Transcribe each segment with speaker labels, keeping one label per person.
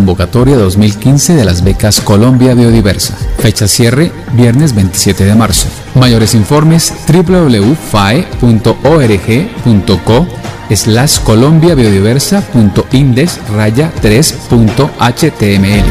Speaker 1: convocatoria 2015 de las becas Colombia Biodiversa. Fecha cierre, viernes 27 de marzo. Mayores informes www.fae.org.co/colombiabiodiversa.index-3.html.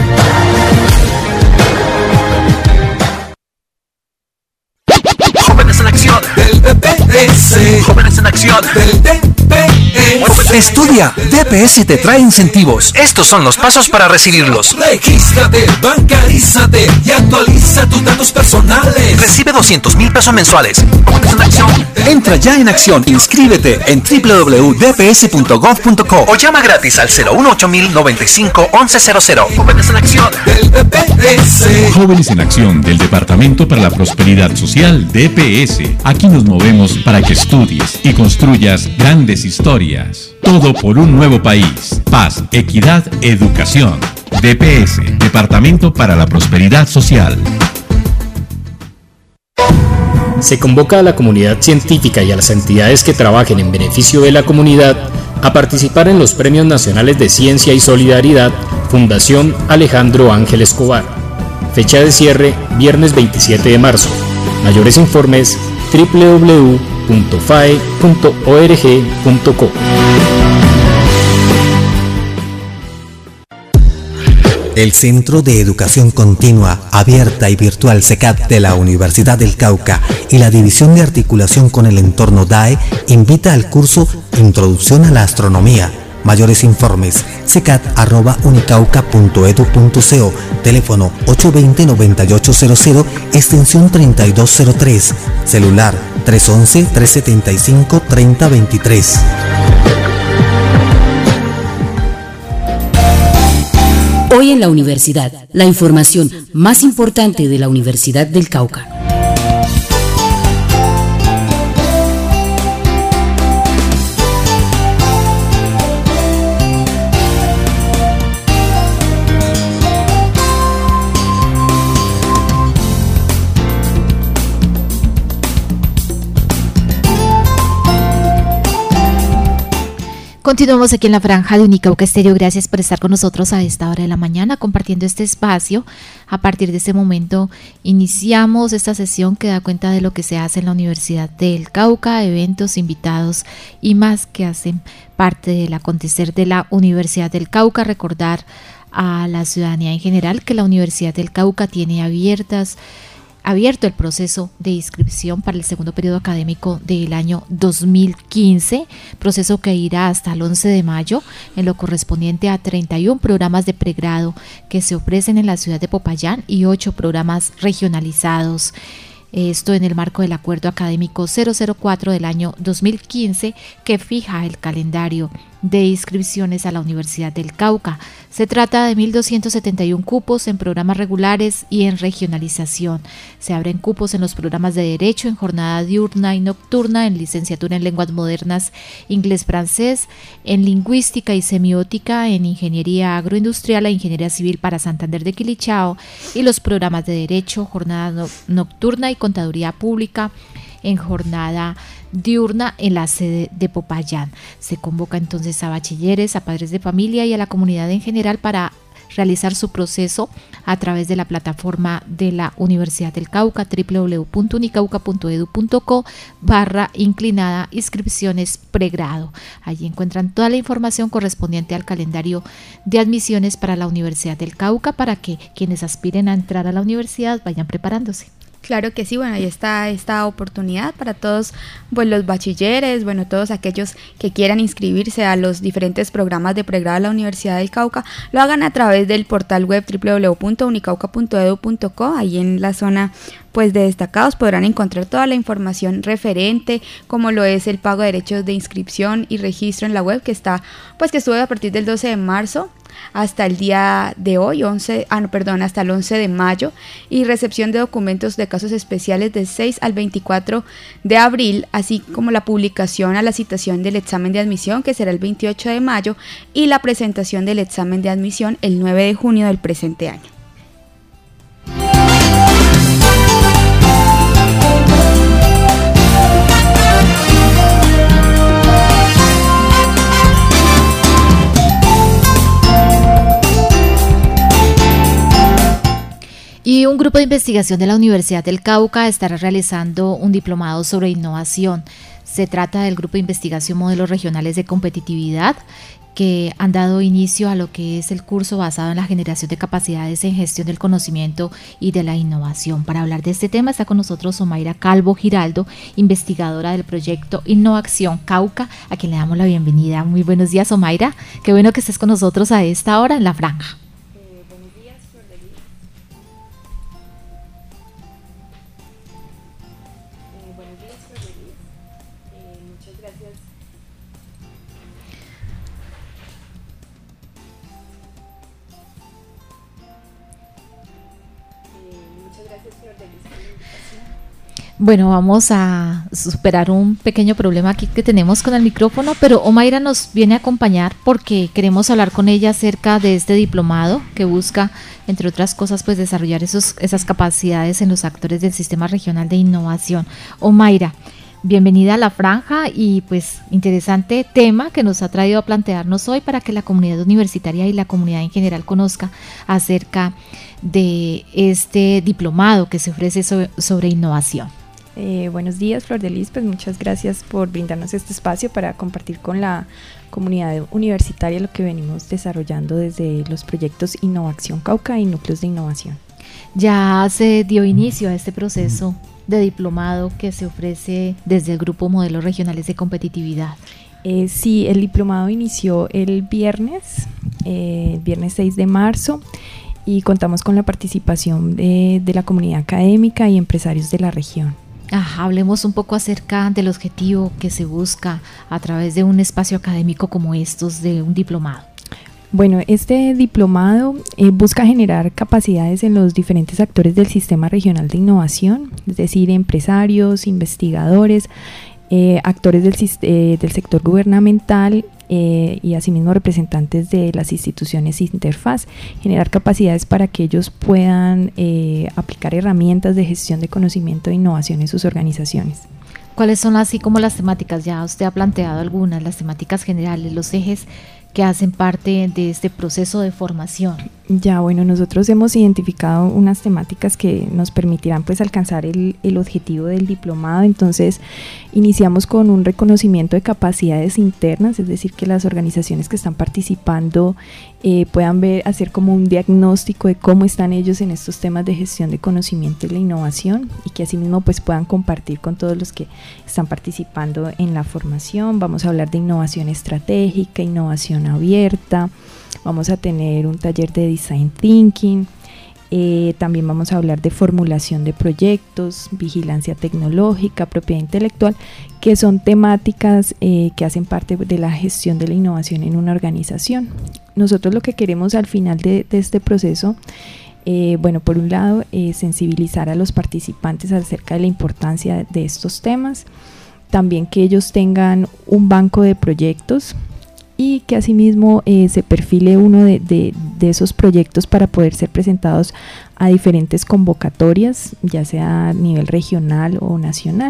Speaker 2: Jóvenes en acción del DPS. Jóvenes en acción del DPS.
Speaker 3: Estudia, DPS te trae incentivos. Estos son los pasos para recibirlos.
Speaker 2: Regístrate, bancarízate y actualiza tus datos personales.
Speaker 3: Recibe 200,000 pesos mensuales.
Speaker 2: Jóvenes en acción.
Speaker 3: Entra ya en acción, inscríbete en www.dps.gov.co o llama gratis al 018-95-1100.
Speaker 2: Jóvenes en acción del DPS.
Speaker 4: Jóvenes en acción del Departamento para la Prosperidad Social, DPS. Aquí nos movemos para que estudies y construyas grandes historias. Todo por un nuevo país. Paz, equidad, educación. DPS, Departamento para la Prosperidad Social.
Speaker 5: Se convoca a la comunidad científica y a las entidades que trabajen en beneficio de la comunidad a participar en los Premios Nacionales de Ciencia y Solidaridad Fundación Alejandro Ángel Escobar. Fecha de cierre, viernes 27 de marzo. Mayores informes www.fae.org.co.
Speaker 6: El Centro de Educación Continua, Abierta y Virtual CECAT de la Universidad del Cauca y la División de Articulación con el Entorno DAE invita al curso Introducción a la Astronomía. Mayores informes, cecat@unicauca.edu.co, teléfono 820-9800, extensión 3203, celular 311-375-3023.
Speaker 7: Hoy en la universidad, la información más importante de la Universidad del Cauca.
Speaker 8: Continuamos aquí en la franja de Unicauca Estéreo. Gracias por estar con nosotros a esta hora de la mañana compartiendo este espacio. A partir de este momento iniciamos esta sesión que da cuenta de lo que se hace en la Universidad del Cauca, eventos, invitados y más que hacen parte del acontecer de la Universidad del Cauca. Recordar a la ciudadanía en general que la Universidad del Cauca tiene abierto el proceso de inscripción para el segundo periodo académico del año 2015, proceso que irá hasta el 11 de mayo en lo correspondiente a 31 programas de pregrado que se ofrecen en la ciudad de Popayán y 8 programas regionalizados. Esto en el marco del Acuerdo Académico 004 del año 2015 que fija el calendario de inscripciones a la Universidad del Cauca. Se trata de 1.271 cupos en programas regulares y en regionalización. Se abren cupos en los programas de Derecho, en jornada diurna y nocturna, en licenciatura en Lenguas Modernas, Inglés-Francés, en Lingüística y Semiótica, en Ingeniería Agroindustrial e Ingeniería Civil para Santander de Quilichao, y los programas de Derecho, jornada nocturna y Contaduría Pública, en jornada diurna en la sede de Popayán. Se convoca entonces a bachilleres, a padres de familia y a la comunidad en general para realizar su proceso a través de la plataforma de la Universidad del Cauca, www.unicauca.edu.co/inclinada inscripciones pregrado. Allí encuentran toda la información correspondiente al calendario de admisiones para la Universidad del Cauca para que quienes aspiren a entrar a la universidad vayan preparándose.
Speaker 9: Claro que sí, bueno, ahí está esta oportunidad para todos, pues los bachilleres, bueno, todos aquellos que quieran inscribirse a los diferentes programas de pregrado de la Universidad del Cauca, lo hagan a través del portal web www.unicauca.edu.co. Ahí en la zona pues de destacados podrán encontrar toda la información referente, como lo es el pago de derechos de inscripción y registro en la web, que está, pues que estuvo a partir del 12 de marzo hasta el día de hoy, hasta el 11 de mayo, y recepción de documentos de casos especiales del 6 al 24 de abril, así como la publicación a la citación del examen de admisión, que será el 28 de mayo, y la presentación del examen de admisión el 9 de junio del presente año.
Speaker 8: Y un grupo de investigación de la Universidad del Cauca estará realizando un diplomado sobre innovación. Se trata del grupo de investigación Modelos Regionales de Competitividad, que han dado inicio a lo que es el curso basado en la generación de capacidades en gestión del conocimiento y de la innovación. Para hablar de este tema está con nosotros Somaira Calvo Giraldo, investigadora del proyecto Innovación Cauca, a quien le damos la bienvenida. Muy buenos días, Somaira. Qué bueno que estés con nosotros a esta hora en La Franja.
Speaker 10: Buenos días, Flor de Lis. Buenos días, Flor de Lis. Muchas gracias. Muchas gracias, Flor de Lis, por la invitación.
Speaker 8: Bueno, vamos a superar un pequeño problema aquí que tenemos con el micrófono, pero Omaira nos viene a acompañar porque queremos hablar con ella acerca de este diplomado que busca, entre otras cosas, pues desarrollar esas capacidades en los actores del Sistema Regional de Innovación. Omaira, bienvenida a La Franja y pues interesante tema que nos ha traído a plantearnos hoy para que la comunidad universitaria y la comunidad en general conozca acerca de este diplomado que se ofrece sobre innovación.
Speaker 10: Buenos días, Flor de Lis, pues muchas gracias por brindarnos este espacio para compartir con la comunidad universitaria lo que venimos desarrollando desde los proyectos Innovación Cauca y Núcleos de Innovación.
Speaker 8: Ya se dio inicio a este proceso de diplomado que se ofrece desde el Grupo Modelos Regionales de Competitividad.
Speaker 10: Sí, el diplomado inició el viernes 6 de marzo, y contamos con la participación de la comunidad académica y empresarios de la región.
Speaker 8: Hablemos un poco acerca del objetivo que se busca a través de un espacio académico como estos, de un diplomado.
Speaker 10: Bueno, este diplomado busca generar capacidades en los diferentes actores del Sistema Regional de Innovación, es decir, empresarios, investigadores, actores del sector gubernamental y asimismo representantes de las instituciones interfaz, generar capacidades para que ellos puedan aplicar herramientas de gestión de conocimiento e innovación en sus organizaciones.
Speaker 8: ¿Cuáles son así como las temáticas? Ya usted ha planteado algunas, las temáticas generales, los ejes que hacen parte de este proceso de formación.
Speaker 10: Ya, bueno, nosotros hemos identificado unas temáticas que nos permitirán pues alcanzar el objetivo del diplomado. Entonces iniciamos con un reconocimiento de capacidades internas, es decir, que las organizaciones que están participando puedan hacer como un diagnóstico de cómo están ellos en estos temas de gestión de conocimiento y la innovación, y que asimismo pues puedan compartir con todos los que están participando en la formación. Vamos a hablar de innovación estratégica, innovación abierta. Vamos a tener un taller de Design Thinking, también vamos a hablar de formulación de proyectos, vigilancia tecnológica, propiedad intelectual, que son temáticas que hacen parte de la gestión de la innovación en una organización. Nosotros lo que queremos al final de este proceso, bueno, por un lado, sensibilizar a los participantes acerca de la importancia de estos temas, también que ellos tengan un banco de proyectos, y que asimismo se perfile uno de esos proyectos para poder ser presentados a diferentes convocatorias, ya sea a nivel regional o nacional.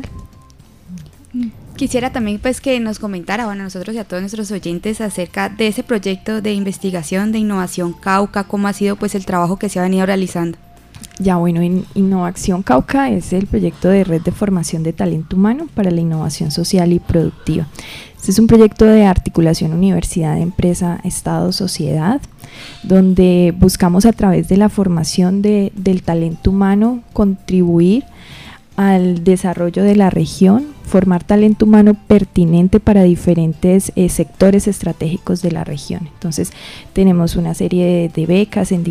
Speaker 9: Quisiera también pues que nos comentara, bueno, a nosotros y a todos nuestros oyentes acerca de ese proyecto de investigación de Innovación Cauca, cómo ha sido pues el trabajo que se ha venido realizando.
Speaker 10: Ya, bueno, en Innovación Cauca es el proyecto de red de formación de talento humano para la innovación social y productiva. Este es un proyecto de articulación universidad, empresa, Estado, sociedad, donde buscamos a través de la formación del talento humano contribuir al desarrollo de la región, formar talento humano pertinente para diferentes sectores estratégicos de la región. Entonces tenemos una serie de becas en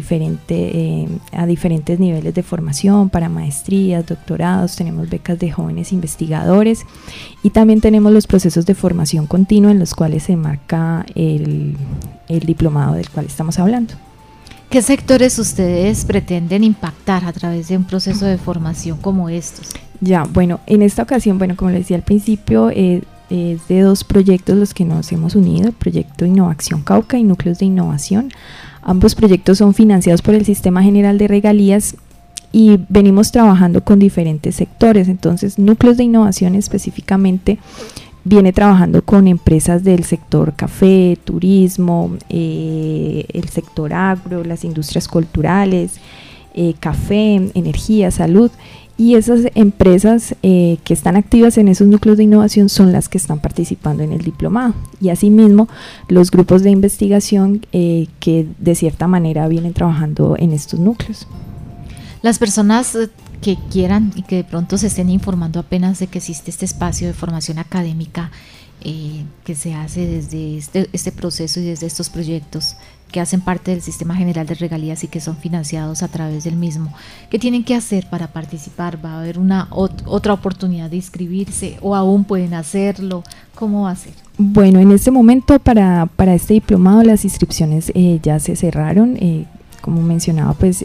Speaker 10: a diferentes niveles de formación para maestrías, doctorados, tenemos becas de jóvenes investigadores y también tenemos los procesos de formación continua en los cuales se enmarca el diplomado del cual estamos hablando.
Speaker 8: ¿Qué sectores ustedes pretenden impactar a través de un proceso de formación como estos?
Speaker 10: Ya, bueno, en esta ocasión, bueno, como les decía al principio, es de dos proyectos los que nos hemos unido, el proyecto Innovación Cauca y Núcleos de Innovación. Ambos proyectos son financiados por el Sistema General de Regalías y venimos trabajando con diferentes sectores. Entonces, Núcleos de Innovación específicamente viene trabajando con empresas del sector café, turismo, el sector agro, las industrias culturales, café, energía, salud. Y esas empresas que están activas en esos núcleos de innovación son las que están participando en el diplomado. Y asimismo, los grupos de investigación que de cierta manera vienen trabajando en estos núcleos.
Speaker 8: Las personas que quieran y que de pronto se estén informando apenas de que existe este espacio de formación académica que se hace desde este proceso y desde estos proyectos que hacen parte del Sistema General de Regalías y que son financiados a través del mismo, ¿qué tienen que hacer para participar? ¿Va a haber otra oportunidad de inscribirse o aún pueden hacerlo? ¿Cómo va a ser?
Speaker 10: Bueno, en este momento para este diplomado las inscripciones ya se cerraron. Como mencionaba, pues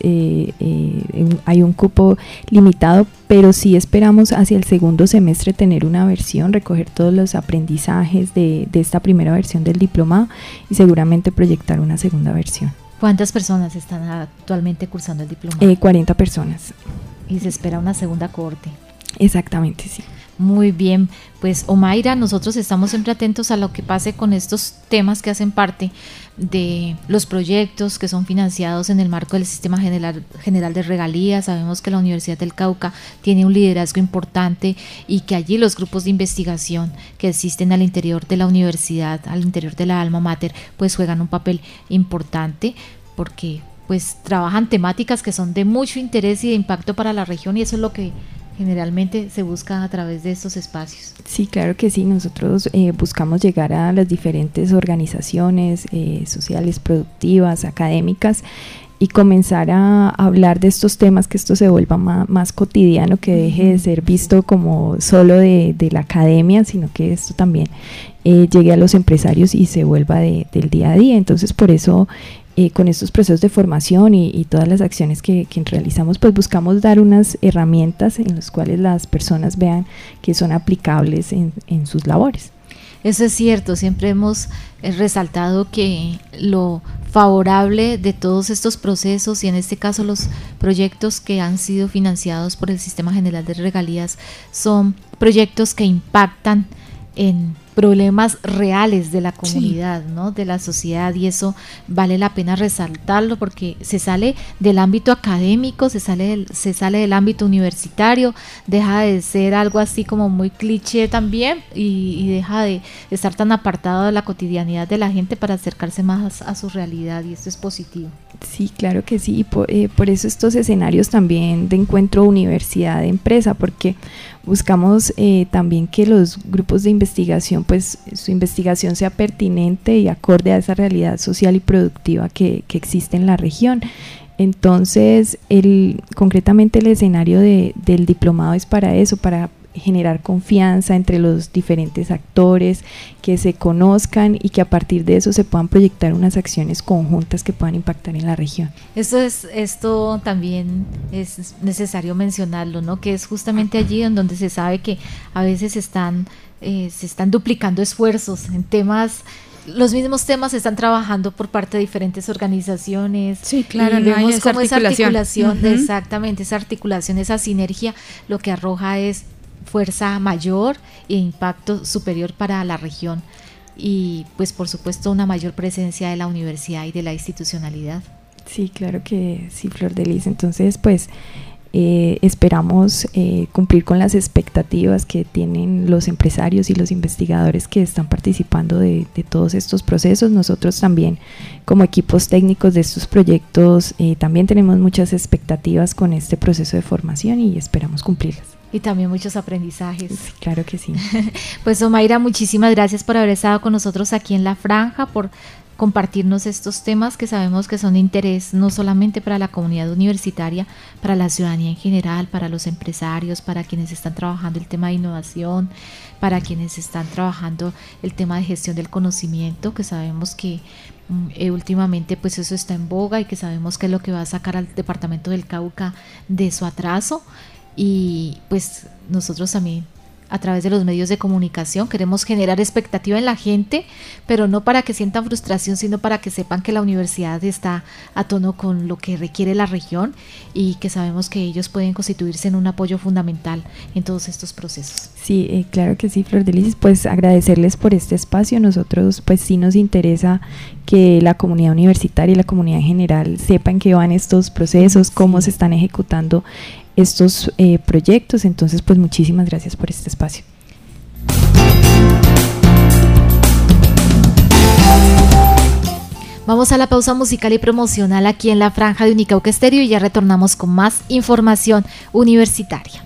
Speaker 10: hay un cupo limitado, pero sí esperamos hacia el segundo semestre tener una versión, recoger todos los aprendizajes de esta primera versión del diplomado y seguramente proyectar una segunda versión.
Speaker 8: ¿Cuántas personas están actualmente cursando el diplomado?
Speaker 10: 40 personas.
Speaker 8: Y se espera una segunda cohorte.
Speaker 10: Exactamente, sí.
Speaker 8: Muy bien, pues Omaira, nosotros estamos siempre atentos a lo que pase con estos temas que hacen parte de los proyectos que son financiados en el marco del Sistema General de Regalías. Sabemos que la Universidad del Cauca tiene un liderazgo importante y que allí los grupos de investigación que existen al interior de la universidad, al interior de la alma mater, pues juegan un papel importante porque pues trabajan temáticas que son de mucho interés y de impacto para la región y eso es lo que generalmente se busca a través de estos espacios.
Speaker 10: Sí, claro que sí, nosotros buscamos llegar a las diferentes organizaciones sociales, productivas, académicas y comenzar a hablar de estos temas, que esto se vuelva más cotidiano, que deje de ser visto como solo de la academia, sino que esto también llegue a los empresarios y se vuelva del día a día. Entonces por eso con estos procesos de formación y todas las acciones que realizamos, pues buscamos dar unas herramientas en las cuales las personas vean que son aplicables en sus labores.
Speaker 8: Eso es cierto, siempre hemos resaltado que lo favorable de todos estos procesos y en este caso los proyectos que han sido financiados por el Sistema General de Regalías son proyectos que impactan en problemas reales de la comunidad, sí, ¿no? De la sociedad, y eso vale la pena resaltarlo porque se sale del ámbito académico, se sale del ámbito universitario, deja de ser algo así como muy cliché también y deja de estar tan apartado de la cotidianidad de la gente para acercarse más a su realidad, y esto es positivo.
Speaker 10: Sí, claro que sí, y por eso estos escenarios también de encuentro universidad-empresa, porque buscamos también que los grupos de investigación, pues su investigación sea pertinente y acorde a esa realidad social y productiva que existe en la región. Entonces, concretamente el escenario del diplomado es para eso, para generar confianza entre los diferentes actores, que se conozcan y que a partir de eso se puedan proyectar unas acciones conjuntas que puedan impactar en la región.
Speaker 8: Esto también es necesario mencionarlo, ¿no? Que es justamente allí en donde se sabe que a veces se están duplicando esfuerzos en temas. Los mismos temas se están trabajando por parte de diferentes organizaciones.
Speaker 9: Sí, claro,
Speaker 8: y vemos
Speaker 9: esa
Speaker 8: cómo esa articulación,
Speaker 9: uh-huh,
Speaker 8: exactamente, esa articulación, esa sinergia, lo que arroja es fuerza mayor e impacto superior para la región y pues por supuesto una mayor presencia de la universidad y de la institucionalidad.
Speaker 10: Sí, claro que sí, Flor de Lis. Entonces pues esperamos cumplir con las expectativas que tienen los empresarios y los investigadores que están participando de todos estos procesos. Nosotros también como equipos técnicos de estos proyectos también tenemos muchas expectativas con este proceso de formación y esperamos cumplirlas.
Speaker 8: Y también muchos aprendizajes.
Speaker 10: Sí, claro que sí.
Speaker 8: Pues Omaira, muchísimas gracias por haber estado con nosotros aquí en La Franja, por compartirnos estos temas que sabemos que son de interés no solamente para la comunidad universitaria, para la ciudadanía en general, para los empresarios, para quienes están trabajando el tema de innovación, para quienes están trabajando el tema de gestión del conocimiento, que sabemos que últimamente pues eso está en boga y que sabemos que es lo que va a sacar al departamento del Cauca de su atraso. Y pues nosotros también a través de los medios de comunicación. Queremos generar expectativa en la gente, pero no para que sientan frustración, sino para que sepan que la universidad está a tono con lo que requiere la región y que sabemos que ellos pueden constituirse en un apoyo fundamental en todos estos procesos.
Speaker 10: Sí, claro que sí, Flor de Lis, pues agradecerles por este espacio. Nosotros pues sí nos interesa que la comunidad universitaria y la comunidad en general sepan que van estos procesos, cómo se están ejecutando estos proyectos. Entonces pues muchísimas gracias por este espacio.
Speaker 8: Vamos a la pausa musical y promocional aquí en la franja de Unicauca Estéreo y ya retornamos con más información universitaria.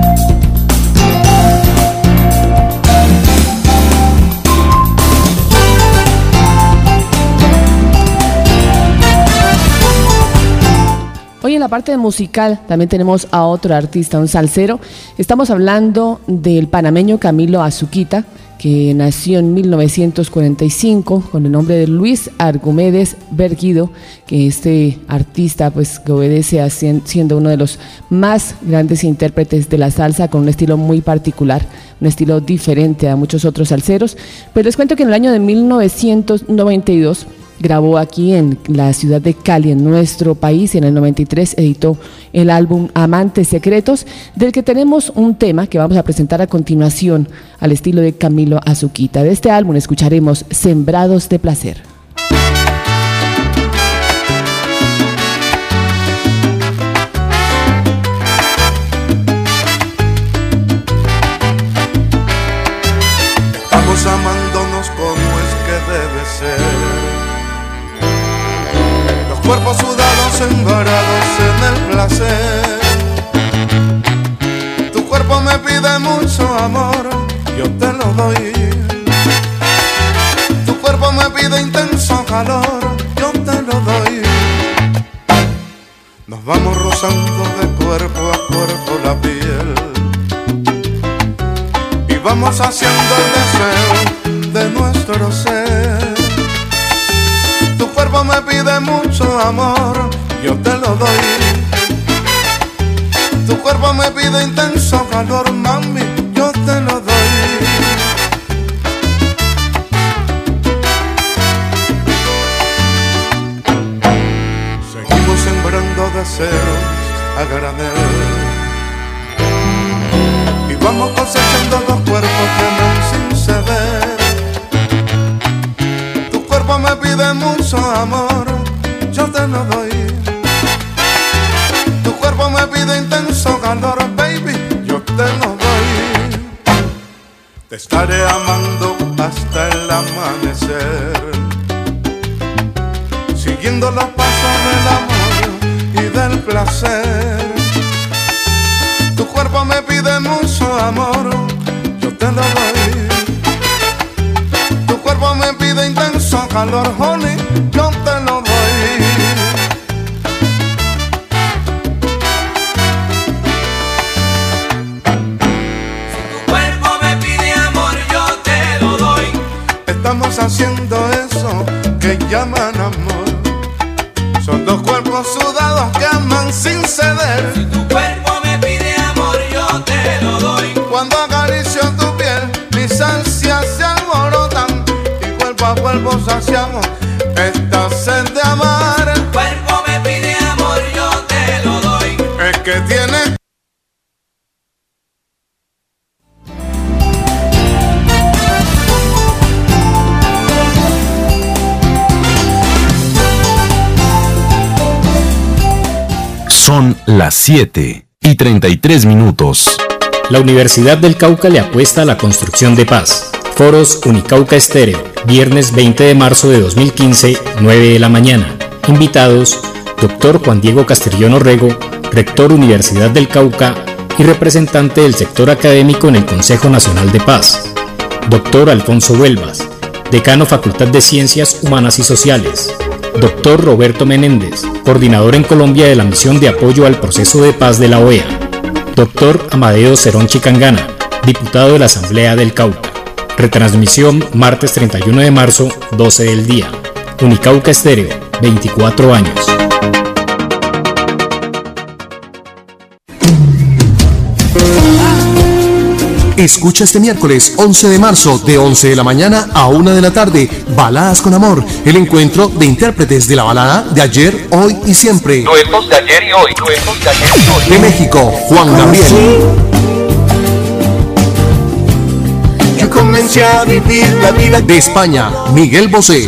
Speaker 11: Hoy en la parte musical también tenemos a otro artista, un salsero. Estamos hablando del panameño Camilo Azuquita, que nació en 1945 con el nombre de Luis Argüemes Berguido, que este artista pues que obedece a siendo uno de los más grandes intérpretes de la salsa, con un estilo muy particular, un estilo diferente a muchos otros salseros. Pero les cuento que en el año de 1992 grabó aquí en la ciudad de Cali, en nuestro país, y en el 93 editó el álbum Amantes Secretos, del que tenemos un tema que vamos a presentar a continuación al estilo de Camilo Azuquita. De este álbum escucharemos Sembrados de Placer.
Speaker 12: Estamos amándonos como es que debe ser. Cuerpos sudados, sembrados en el placer. Tu cuerpo me pide mucho amor, yo te lo doy. Tu cuerpo me pide intenso calor, yo te lo doy. Nos vamos rozando de cuerpo a cuerpo la piel y vamos haciendo el deseo de nuestro ser. Tu cuerpo me pide mucho amor, yo te lo doy. Tu cuerpo me pide intenso calor, mami, yo te lo doy. Seguimos sembrando deseos a granel y vamos cosechando los cuerpos que aman sin ceder. Tu cuerpo me pide mucho amor, yo te lo doy. Tu cuerpo me pide intenso calor, baby, yo te lo doy. Te estaré amando hasta el amanecer, siguiendo los pasos del amor y del placer. Tu cuerpo me pide mucho amor, yo te lo doy. Tu cuerpo me pide intenso calor, honey, yo te lo doy.
Speaker 2: Si tu cuerpo me pide amor, yo te lo doy.
Speaker 12: Estamos haciendo eso que llaman amor. Son dos cuerpos sudados que aman sin ceder.
Speaker 2: Si tu cuerpo me pide amor, yo te lo doy.
Speaker 12: Cuando acaricio tu piel, mis ansias se alborotan y cuerpo a cuerpo saciamos esta sed de amar.
Speaker 2: Si tu cuerpo me pide amor, yo te lo doy.
Speaker 12: Es que tienes
Speaker 13: Son las 7:33.
Speaker 5: La Universidad del Cauca le apuesta a la construcción de paz. Foros Unicauca Estéreo, viernes 20 de marzo de 2015, 9 de la mañana. Invitados, Dr. Juan Diego Castrillón Orrego, Rector Universidad del Cauca y representante del sector académico en el Consejo Nacional de Paz. Dr. Alfonso Huelvas, Decano Facultad de Ciencias Humanas y Sociales. Dr. Roberto Menéndez, coordinador en Colombia de la Misión de Apoyo al Proceso de Paz de la OEA. Dr. Amadeo Cerón Chicangana, diputado de la Asamblea del Cauca. Retransmisión martes 31 de marzo, 12 del día. Unicauca Estéreo, 24 años.
Speaker 14: Escucha este miércoles 11 de marzo de 11 de la mañana a 1 de la tarde, Baladas con Amor, el encuentro de intérpretes de la balada de ayer, hoy y siempre.
Speaker 2: Duetos de ayer y hoy.
Speaker 14: De México, Juan Gabriel.
Speaker 2: Yo comencé a vivir la vida.
Speaker 14: De España, Miguel Bosé.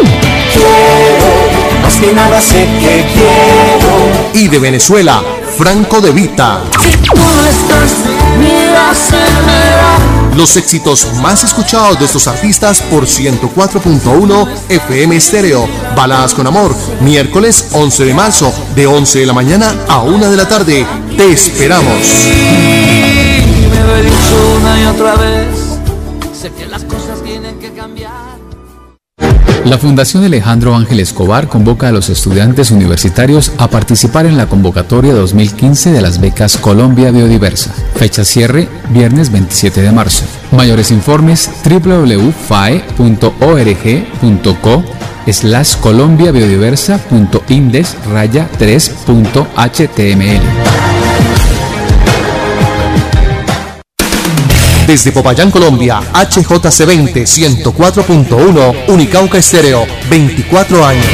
Speaker 2: Más que nada sé que quiero.
Speaker 14: Y de Venezuela, Franco De Vita.
Speaker 2: Si tú no estás, mira, se me va.
Speaker 14: Los éxitos más escuchados de estos artistas por 104.1 FM Estéreo. Baladas con Amor, miércoles 11 de marzo, de 11 de la mañana a 1 de la tarde. Te esperamos.
Speaker 2: Me lo he dicho una y otra vez. Sé que las cosas tienen que cambiar.
Speaker 1: La Fundación Alejandro Ángel Escobar convoca a los estudiantes universitarios a participar en la convocatoria 2015 de las becas Colombia Biodiversa. Fecha cierre, viernes 27 de marzo. Mayores informes www.fae.org.co/colombiabiodiversa.index-3.html.
Speaker 14: Desde Popayán, Colombia, HJC20 104.1, Unicauca Estéreo, 24 años.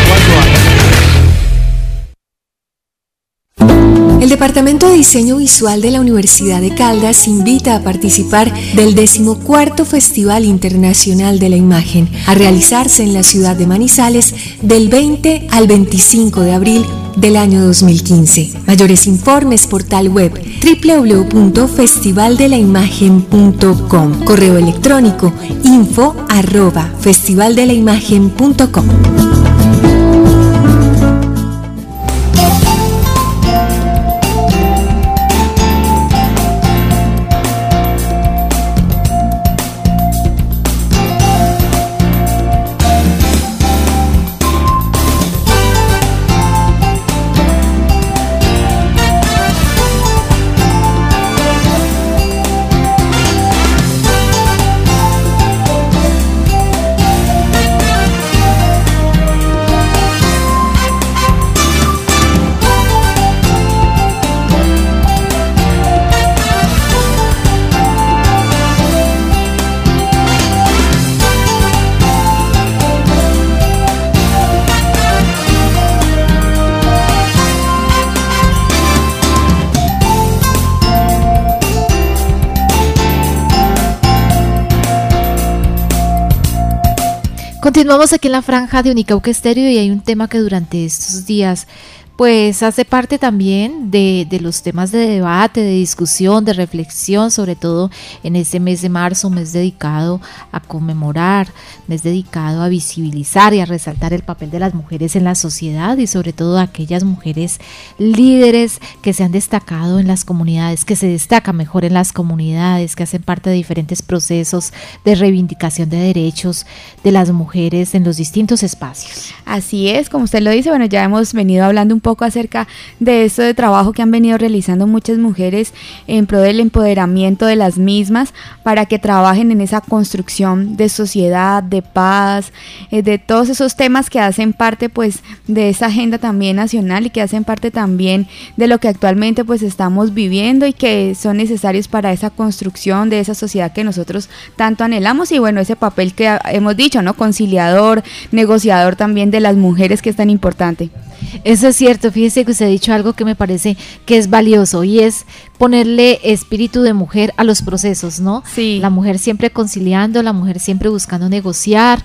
Speaker 15: El Departamento de Diseño Visual de la Universidad de Caldas invita a participar del 14º Festival Internacional de la Imagen, a realizarse en la ciudad de Manizales del 20 al 25 de abril del año 2015. Mayores informes portal web www.festivaldelaimagen.com, correo electrónico info@festivaldelaimagen.com.
Speaker 8: Continuamos aquí en la franja de Unicauca Estéreo y hay un tema que durante estos días pues hace parte también de los temas de debate, de discusión, de reflexión, sobre todo en este mes de marzo, mes dedicado a conmemorar, mes dedicado a visibilizar y a resaltar el papel de las mujeres en la sociedad y sobre todo aquellas mujeres líderes que se han destacado en las comunidades, que se destacan mejor en las comunidades, que hacen parte de diferentes procesos de reivindicación de derechos de las mujeres en los distintos espacios.
Speaker 9: Así es, como usted lo dice, bueno, ya hemos venido hablando un poco acerca de esto de trabajo que han venido realizando muchas mujeres en pro del empoderamiento de las mismas para que trabajen en esa construcción de sociedad, de paz, de todos esos temas que hacen parte pues de esa agenda también nacional y que hacen parte también de lo que actualmente pues estamos viviendo y que son necesarios para esa construcción de esa sociedad que nosotros tanto anhelamos y bueno, ese papel que hemos dicho, ¿no? Conciliador, negociador también de las mujeres que es tan importante.
Speaker 8: Eso es cierto, fíjese que usted ha dicho algo que me parece que es valioso y es ponerle espíritu de mujer a los procesos, ¿no?
Speaker 9: Sí.
Speaker 8: La mujer siempre conciliando, la mujer siempre buscando negociar,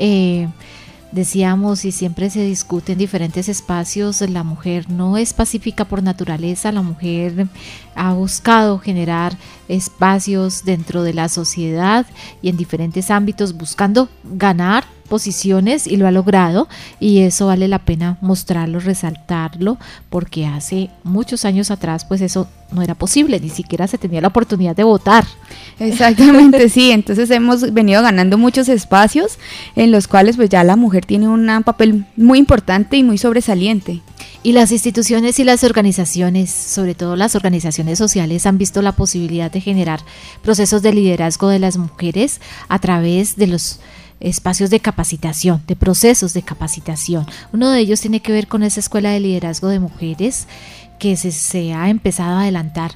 Speaker 8: decíamos y siempre se discute en diferentes espacios, la mujer no es pacífica por naturaleza, la mujer ha buscado generar espacios dentro de la sociedad y en diferentes ámbitos buscando ganar posiciones y lo ha logrado y eso vale la pena mostrarlo, resaltarlo porque hace muchos años atrás pues eso no era posible, ni siquiera se tenía la oportunidad de votar.
Speaker 9: Exactamente, sí, entonces hemos venido ganando muchos espacios en los cuales pues ya la mujer tiene un papel muy importante y muy sobresaliente.
Speaker 8: Y las instituciones y las organizaciones, sobre todo las organizaciones sociales, han visto la posibilidad de generar procesos de liderazgo de las mujeres a través de los espacios de capacitación, de procesos de capacitación. Uno de ellos tiene que ver con esa escuela de liderazgo de mujeres que se ha empezado a adelantar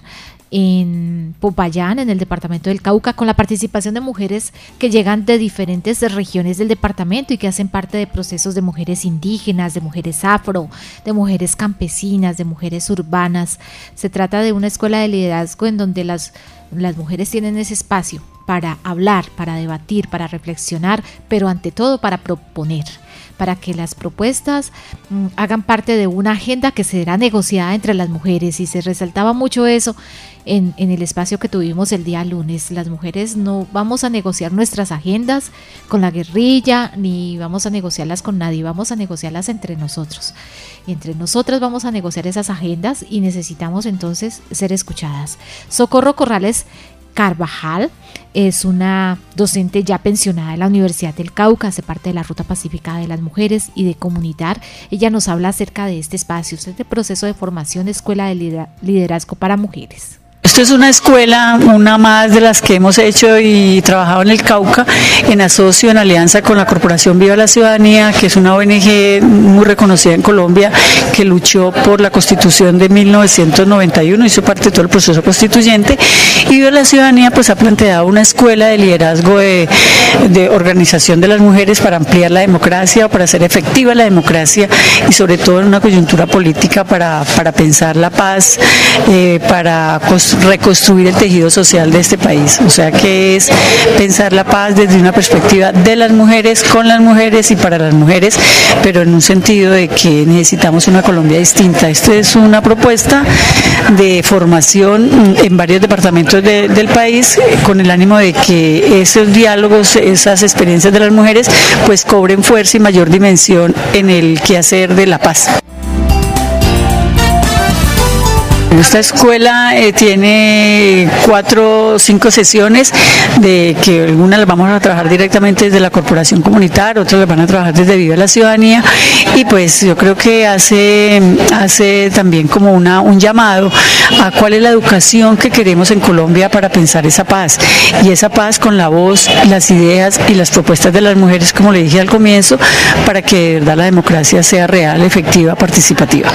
Speaker 8: en Popayán, en el departamento del Cauca, con la participación de mujeres que llegan de diferentes regiones del departamento y que hacen parte de procesos de mujeres indígenas, de mujeres afro, de mujeres campesinas, de mujeres urbanas. Se trata de una escuela de liderazgo en donde las mujeres tienen ese espacio para hablar, para debatir, para reflexionar, pero ante todo para proponer, para que las propuestas hagan parte de una agenda que será negociada entre las mujeres. Y se resaltaba mucho eso en el espacio que tuvimos el día lunes. Las mujeres no vamos a negociar nuestras agendas con la guerrilla, ni vamos a negociarlas con nadie, vamos a negociarlas entre nosotros. Y entre nosotras vamos a negociar esas agendas y necesitamos entonces ser escuchadas. Socorro Corrales Carvajal es una docente ya pensionada de la Universidad del Cauca, hace parte de la Ruta Pacífica de las Mujeres y de Comunitar. Ella nos habla acerca de este espacio, este proceso de formación, Escuela de Liderazgo para Mujeres.
Speaker 16: Esto es una escuela, una más de las que hemos hecho y trabajado en el Cauca, en asocio, en alianza con la Corporación Viva la Ciudadanía, que es una ONG muy reconocida en Colombia, que luchó por la Constitución de 1991, hizo parte de todo el proceso constituyente, y Viva la Ciudadanía pues ha planteado una escuela de liderazgo de organización de las mujeres para ampliar la democracia, para hacer efectiva la democracia y sobre todo en una coyuntura política para pensar la paz, para reconstruir el tejido social de este país. O sea que es pensar la paz desde una perspectiva de las mujeres, con las mujeres y para las mujeres, pero en un sentido de que necesitamos una Colombia distinta. Esto es una propuesta de formación en varios departamentos del país con el ánimo de que esos diálogos, esas experiencias de las mujeres pues cobren fuerza y mayor dimensión en el quehacer de la paz. Esta escuela tiene 4 o 5 sesiones, de que algunas las vamos a trabajar directamente desde la Corporación Comunitar, otras las van a trabajar desde Viva la Ciudadanía, y pues yo creo que hace también como un llamado a cuál es la educación que queremos en Colombia para pensar esa paz, y esa paz con la voz, las ideas y las propuestas de las mujeres, como le dije al comienzo, para que de verdad la democracia sea real, efectiva, participativa.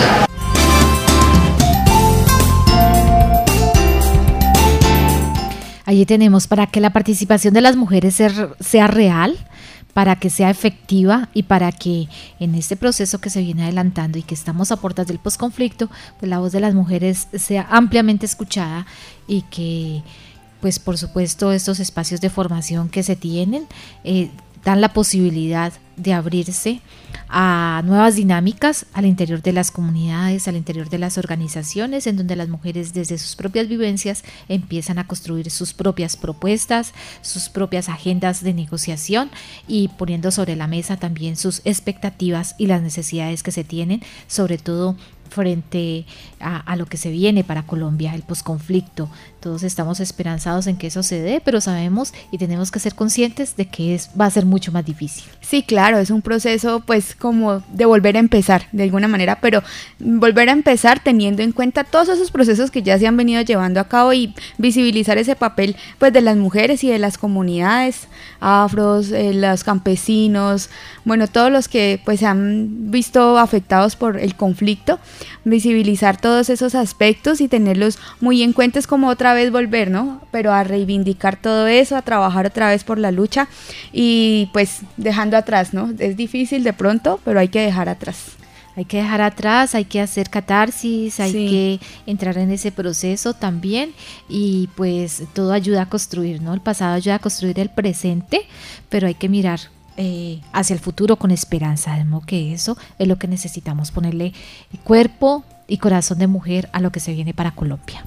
Speaker 8: Allí tenemos, para que la participación de las mujeres sea real, para que sea efectiva y para que en este proceso que se viene adelantando y que estamos a puertas del posconflicto, pues la voz de las mujeres sea ampliamente escuchada y que, pues por supuesto, estos espacios de formación que se tienen dan la posibilidad de abrirse a nuevas dinámicas al interior de las comunidades, al interior de las organizaciones, en donde las mujeres desde sus propias vivencias empiezan a construir sus propias propuestas, sus propias agendas de negociación y poniendo sobre la mesa también sus expectativas y las necesidades que se tienen, sobre todo frente a lo que se viene para Colombia, el posconflicto. Todos estamos esperanzados en que eso se dé, pero sabemos y tenemos que ser conscientes de que va a ser mucho más difícil.
Speaker 9: Sí, claro, es un proceso pues como de volver a empezar de alguna manera, pero volver a empezar teniendo en cuenta todos esos procesos que ya se han venido llevando a cabo y visibilizar ese papel pues de las mujeres y de las comunidades afros, los campesinos, bueno, todos los que pues se han visto afectados por el conflicto, visibilizar todos esos aspectos y tenerlos muy en cuenta. Es como otra vez volver, ¿no? Pero a reivindicar todo eso, a trabajar otra vez por la lucha y pues dejando atrás, ¿no? Es difícil de pronto, pero hay que dejar atrás.
Speaker 8: Hay que dejar atrás, hay que hacer catarsis, hay que entrar en ese proceso también y pues todo ayuda a construir, ¿no? El pasado ayuda a construir el presente, pero hay que mirar hacia el futuro con esperanza, ¿no? Que eso es lo que necesitamos, ponerle cuerpo y corazón de mujer a lo que se viene para Colombia.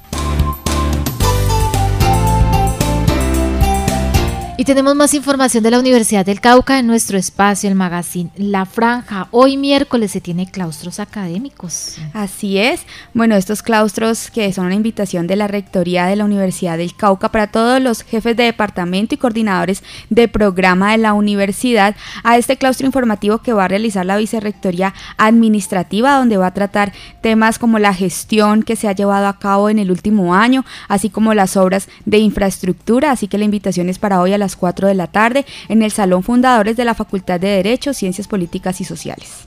Speaker 8: Y tenemos más información de la Universidad del Cauca en nuestro espacio, el magazine La Franja. Hoy miércoles se tiene claustros académicos.
Speaker 9: Así es. Bueno, estos claustros que son una invitación de la Rectoría de la Universidad del Cauca para todos los jefes de departamento y coordinadores de programa de la universidad a este claustro informativo que va a realizar la Vicerrectoría Administrativa, donde va a tratar temas como la gestión que se ha llevado a cabo en el último año, así como las obras de infraestructura. Así que la invitación es para hoy a las 4 de la tarde en el Salón Fundadores de la Facultad de Derecho, Ciencias Políticas y Sociales.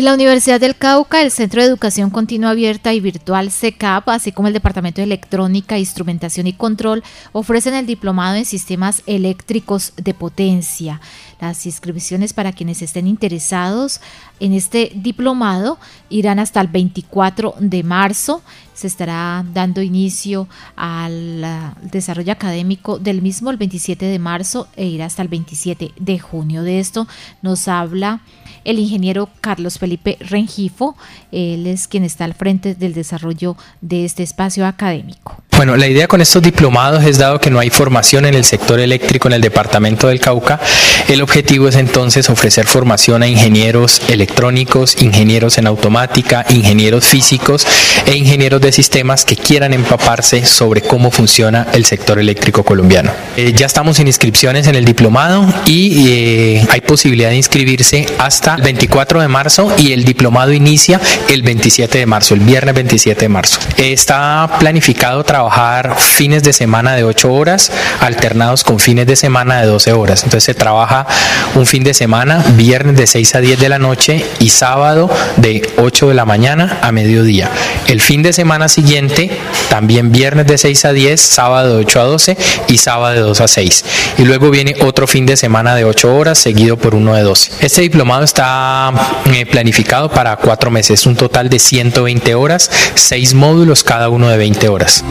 Speaker 8: la Universidad del Cauca, el Centro de Educación Continua Abierta y Virtual CECAP, así como el Departamento de Electrónica, Instrumentación y Control, ofrecen el diplomado en sistemas eléctricos de potencia. Las inscripciones para quienes estén interesados en este diplomado irán hasta el 24 de marzo. Se estará dando inicio al desarrollo académico del mismo el 27 de marzo e irá hasta el 27 de junio. De esto nos habla el ingeniero Carlos Felipe Rengifo. Él es quien está al frente del desarrollo de este espacio académico.
Speaker 17: Bueno, la idea con estos diplomados es, dado que no hay formación en el sector eléctrico en el departamento del Cauca, el objetivo es entonces ofrecer formación a ingenieros electrónicos, ingenieros en automática, ingenieros físicos e ingenieros de sistemas que quieran empaparse sobre cómo funciona el sector eléctrico colombiano. Ya estamos en inscripciones en el diplomado y hay posibilidad de inscribirse hasta el 24 de marzo y el diplomado inicia el 27 de marzo, el viernes 27 de marzo. Está planificado trabajar fines de semana de 8 horas alternados con fines de semana de 12 horas. Entonces se trabaja un fin de semana, viernes de 6 a 10 de la noche y sábado de 8 de la mañana a mediodía. El fin de semana siguiente, también viernes de 6 a 10, sábado de 8 a 12 y sábado de 2 a 6. Y luego viene otro fin de semana de 8 horas seguido por uno de 12. Este diplomado está planificado para 4 meses, un total de 120 horas, 6 módulos, cada uno de 20 horas.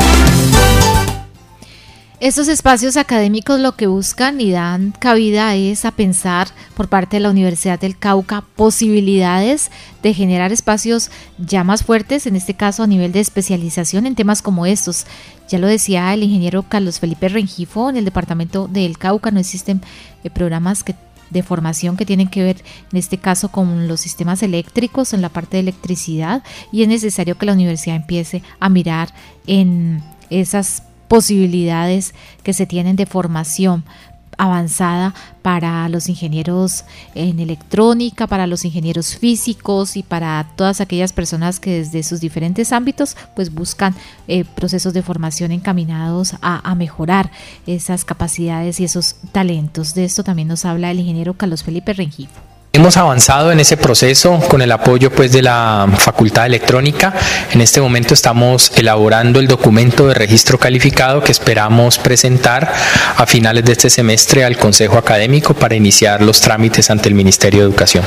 Speaker 8: Estos espacios académicos lo que buscan y dan cabida es a pensar por parte de la Universidad del Cauca posibilidades de generar espacios ya más fuertes, en este caso a nivel de especialización en temas como estos. Ya lo decía el ingeniero Carlos Felipe Rengifo, en el departamento del Cauca no existen programas de formación que tienen que ver en este caso con los sistemas eléctricos en la parte de electricidad, y es necesario que la universidad empiece a mirar en esas posibilidades que se tienen de formación avanzada para los ingenieros en electrónica, para los ingenieros físicos y para todas aquellas personas que desde sus diferentes ámbitos pues buscan procesos de formación encaminados a mejorar esas capacidades y esos talentos. De esto también nos habla el ingeniero Carlos Felipe Rengifo.
Speaker 17: Hemos avanzado en ese proceso con el apoyo pues de la Facultad de Electrónica. En este momento estamos elaborando el documento de registro calificado que esperamos presentar a finales de este semestre al Consejo Académico para iniciar los trámites ante el Ministerio de Educación.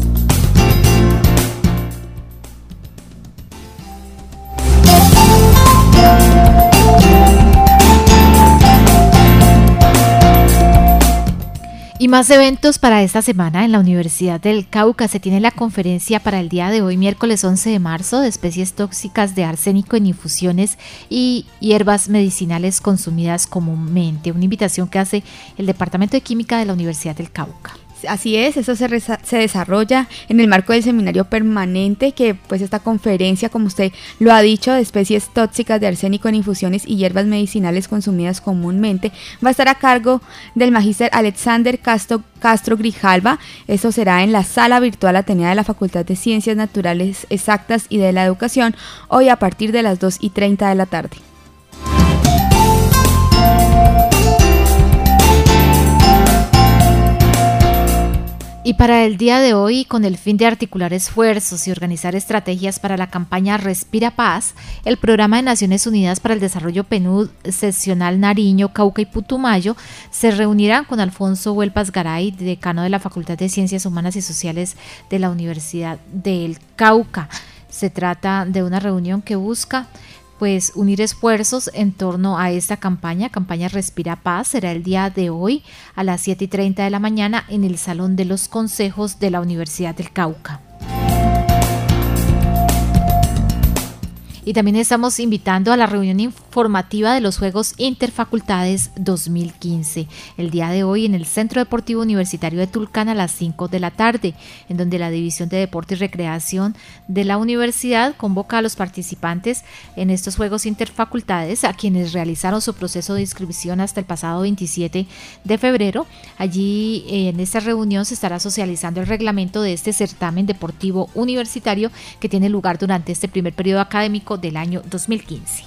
Speaker 8: Y más eventos para esta semana en la Universidad del Cauca. Se tiene la conferencia para el día de hoy, miércoles 11 de marzo, de especies tóxicas de arsénico en infusiones y hierbas medicinales consumidas comúnmente. Una invitación que hace el Departamento de Química de la Universidad del Cauca.
Speaker 9: Así es, eso se desarrolla en el marco del seminario permanente que pues esta conferencia, como usted lo ha dicho, de especies tóxicas de arsénico en infusiones y hierbas medicinales consumidas comúnmente, va a estar a cargo del magíster Alexander Castro Grijalva. Esto será en la sala virtual Atenea de la Facultad de Ciencias Naturales Exactas y de la Educación, hoy a partir de las 2:30 de la tarde.
Speaker 8: Y para el día de hoy, con el fin de articular esfuerzos y organizar estrategias para la campaña Respira Paz, el Programa de Naciones Unidas para el Desarrollo PNUD Seccional Nariño, Cauca y Putumayo se reunirán con Alfonso Huelpas Garay, decano de la Facultad de Ciencias Humanas y Sociales de la Universidad del Cauca. Se trata de una reunión que busca pues unir esfuerzos en torno a esta campaña Respira Paz. Será el día de hoy a las 7:30 de la mañana en el Salón de los Consejos de la Universidad del Cauca. Y también estamos invitando a la reunión informativa de los Juegos Interfacultades 2015, el día de hoy en el Centro Deportivo Universitario de Tulcán a las 5 de la tarde, en donde la División de Deporte y Recreación de la universidad convoca a los participantes en estos Juegos Interfacultades, a quienes realizaron su proceso de inscripción hasta el pasado 27 de febrero. Allí en esta reunión se estará socializando el reglamento de este certamen deportivo universitario que tiene lugar durante este primer periodo académico del año 2015.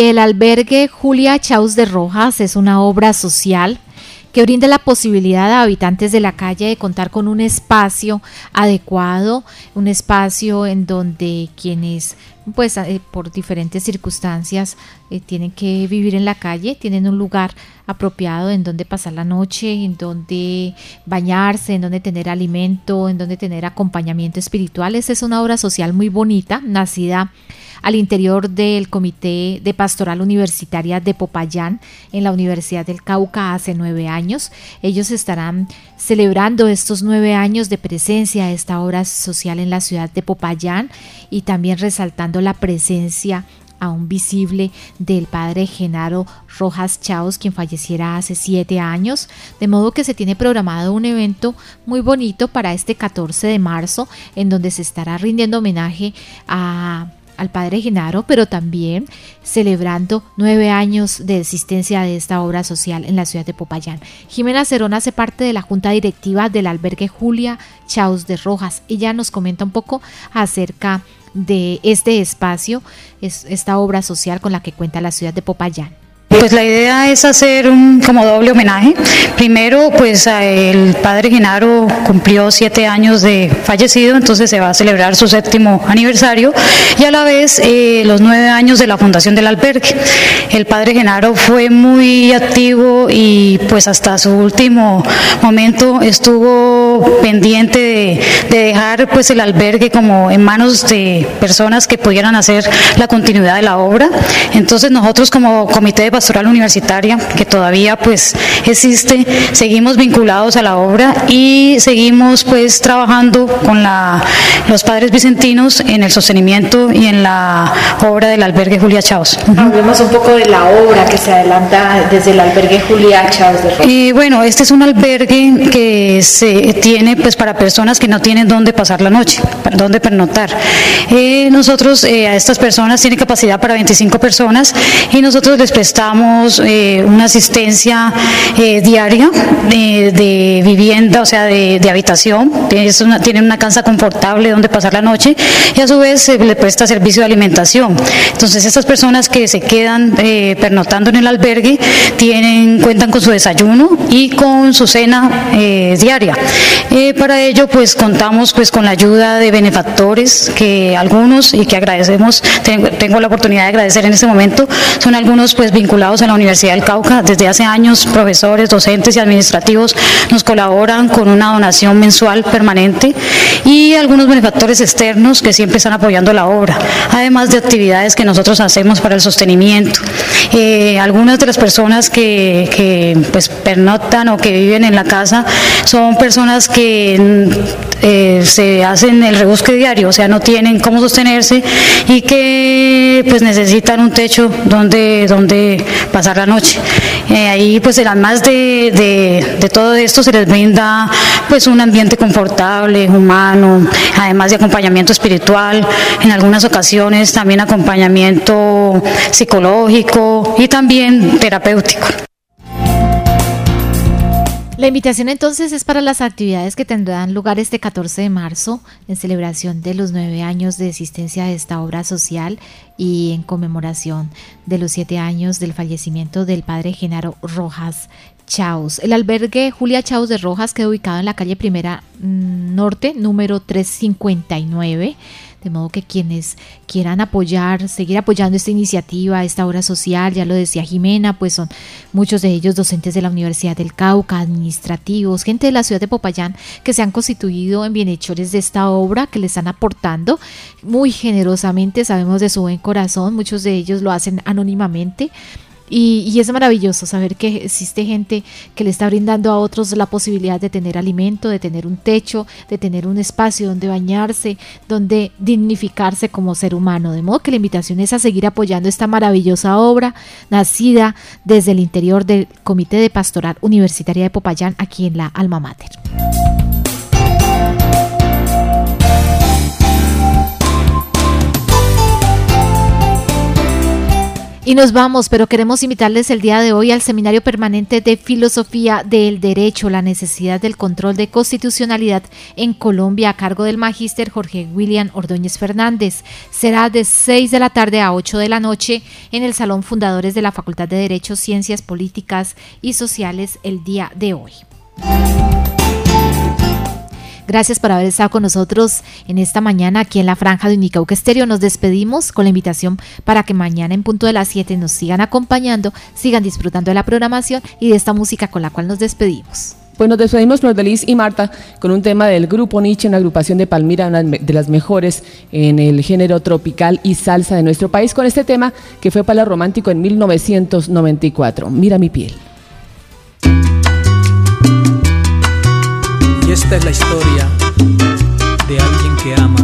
Speaker 8: El albergue Julia Chaus de Rojas es una obra social que brinda la posibilidad a habitantes de la calle de contar con un espacio adecuado, un espacio en donde quienes pues por diferentes circunstancias tienen que vivir en la calle, tienen un lugar apropiado en donde pasar la noche, en donde bañarse, en donde tener alimento, en donde tener acompañamiento espiritual. Esa es una obra social muy bonita, nacida al interior del Comité de Pastoral Universitaria de Popayán en la Universidad del Cauca hace 9 años. Ellos estarán celebrando estos 9 años de presencia de esta obra social en la ciudad de Popayán y también resaltando la presencia aún visible del padre Genaro Rojas Chaus, quien falleciera hace 7 años, de modo que se tiene programado un evento muy bonito para este 14 de marzo, en donde se estará rindiendo homenaje al padre Genaro, pero también celebrando 9 años de existencia de esta obra social en la ciudad de Popayán. Jimena Cerón hace parte de la junta directiva del albergue Julia Chaus de Rojas. Ella nos comenta un poco acerca de este espacio, esta obra social con la que cuenta la ciudad de Popayán.
Speaker 18: Pues la idea es hacer como doble homenaje. Primero, pues el padre Genaro cumplió 7 años de fallecido, entonces se va a celebrar su 7º aniversario y a la vez los 9 años de la fundación del albergue. El padre Genaro fue muy activo y pues hasta su último momento estuvo pendiente de dejar pues el albergue como en manos de personas que pudieran hacer la continuidad de la obra. Entonces nosotros como Comité de Pastoral Universitaria, que todavía pues existe, seguimos vinculados a la obra y seguimos pues trabajando con los padres vicentinos en el sostenimiento y en la obra del albergue Julia Chaus.
Speaker 8: Hablemos un poco de la obra que se adelanta desde el albergue Julia Chaus de Rojas.
Speaker 18: Bueno, este es un albergue que se tiene pues para personas que no tienen dónde pasar la noche, dónde pernoctar. Nosotros a estas personas tienen capacidad para 25 personas y nosotros les prestamos una asistencia diaria de vivienda, o sea, de habitación. Tienen una casa confortable donde pasar la noche y a su vez se le presta servicio de alimentación. Entonces, estas personas que se quedan pernoctando en el albergue cuentan con su desayuno y con su cena diaria. Para ello, pues contamos pues con la ayuda de benefactores, que algunos y que agradecemos, tengo la oportunidad de agradecer en este momento, son algunos pues vinculados a la Universidad del Cauca. Desde hace años, profesores, docentes y administrativos nos colaboran con una donación mensual permanente y algunos benefactores externos que siempre están apoyando la obra, además de actividades que nosotros hacemos para el sostenimiento. Algunas de las personas que pues pernoctan o que viven en la casa son personas que se hacen el rebusque diario, o sea, no tienen cómo sostenerse y que pues necesitan un techo donde pasar la noche. Ahí pues además de todo esto se les brinda pues un ambiente confortable, humano, además de acompañamiento espiritual, en algunas ocasiones también acompañamiento psicológico y también terapéutico.
Speaker 8: La invitación entonces es para las actividades que tendrán lugar este 14 de marzo en celebración de los 9 años de existencia de esta obra social y en conmemoración de los 7 años del fallecimiento del padre Genaro Rojas Chaus. El albergue Julia Chaus de Rojas queda ubicado en la calle Primera Norte, número 359. De modo que quienes quieran seguir apoyando esta iniciativa, esta obra social, ya lo decía Jimena, pues son muchos de ellos docentes de la Universidad del Cauca, administrativos, gente de la ciudad de Popayán que se han constituido en bienhechores de esta obra, que le están aportando muy generosamente, sabemos de su buen corazón, muchos de ellos lo hacen anónimamente. Y es maravilloso saber que existe gente que le está brindando a otros la posibilidad de tener alimento, de tener un techo, de tener un espacio donde bañarse, donde dignificarse como ser humano. De modo que la invitación es a seguir apoyando esta maravillosa obra nacida desde el interior del Comité de Pastoral Universitaria de Popayán, aquí en la Alma Mater. Y nos vamos, pero queremos invitarles el día de hoy al Seminario Permanente de Filosofía del Derecho, la necesidad del control de constitucionalidad en Colombia, a cargo del magíster Jorge William Ordóñez Fernández. Será de 6 de la tarde a 8 de la noche en el Salón Fundadores de la Facultad de Derecho, Ciencias Políticas y Sociales el día de hoy. Gracias por haber estado con nosotros en esta mañana aquí en la Franja de Unicauca Estéreo. Nos despedimos con la invitación para que mañana en punto de las 7 nos sigan acompañando, sigan disfrutando de la programación y de esta música con la cual nos despedimos.
Speaker 11: Pues nos despedimos, Flor de Lis y Marta, con un tema del Grupo Nietzsche, una agrupación de Palmira, una de las mejores en el género tropical y salsa de nuestro país, con este tema que fue Palo Romántico en 1994. Mira mi piel.
Speaker 19: Y esta es la historia de alguien que ama.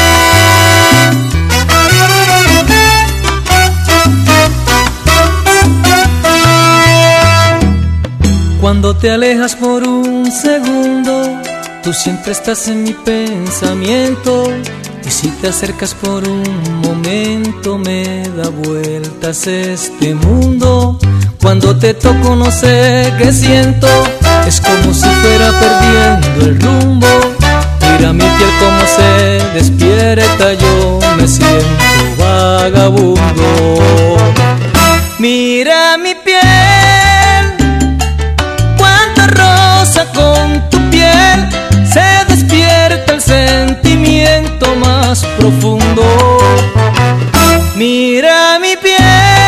Speaker 19: Cuando te alejas por un segundo, tú siempre estás en mi pensamiento. Y si te acercas por un momento, me da vueltas este mundo. Cuando te toco no sé qué siento, es como si fuera perdiendo el rumbo. Mira mi piel como se despierta, yo me siento vagabundo. Mira mi piel, cuánta rosa con tu piel, se despierta el sentimiento más profundo. Mira mi piel,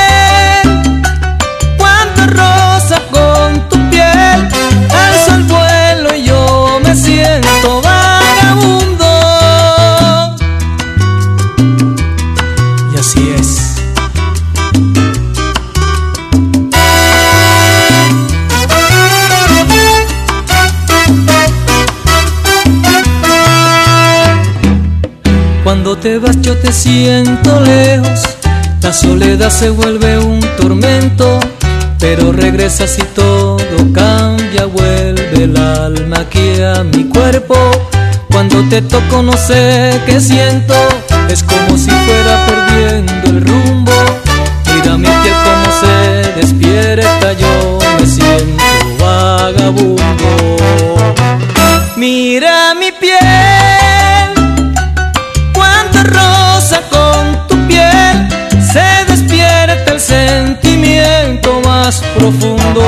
Speaker 19: rosa con tu piel, alzo el vuelo y yo me siento vagabundo. Y así es. Cuando te vas yo te siento lejos, la soledad se vuelve un tormento. Pero regresas y todo cambia, vuelve el alma aquí a mi cuerpo. Cuando te toco no sé qué siento, es como si fuera perdiendo el rumbo. Mira mi piel como se despierta, yo me siento vagabundo. Mira mi piel, cuánta rosa con tu piel, se despierta el sentimiento más profundo.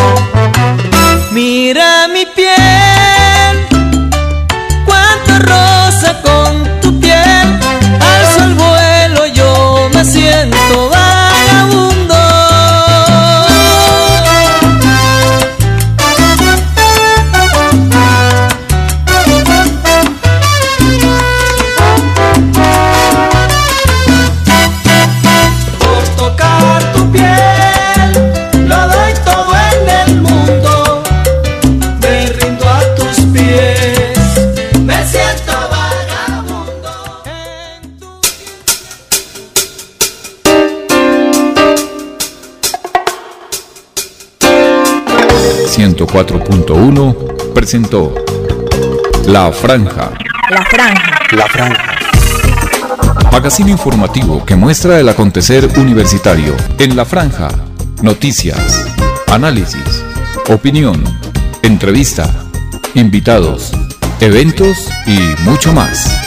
Speaker 19: Mira mi piel, cuánta rosa con tu piel, alzo el vuelo, yo me siento vagabundo. En el mundo me rindo a tus pies.
Speaker 4: 104.1 presentó La Franja.
Speaker 20: La Franja.
Speaker 4: La Franja. Magazine informativo que muestra el acontecer universitario en La Franja. Noticias, análisis, opinión, entrevista, invitados, eventos y mucho más.